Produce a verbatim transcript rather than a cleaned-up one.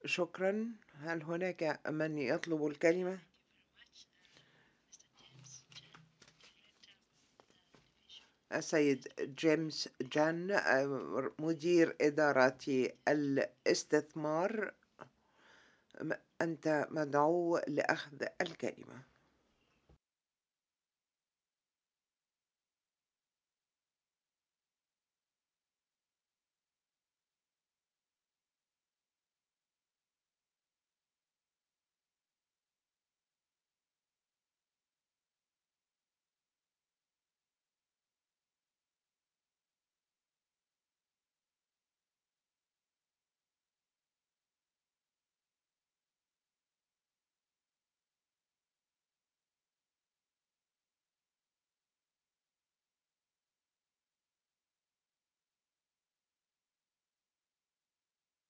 شكرًا. هل هناك من يطلب الكلمة؟ السيد جيمس جان، آآ، مدير إدارة الاستثمار، م أنت مدعو لأخذ الكلمة.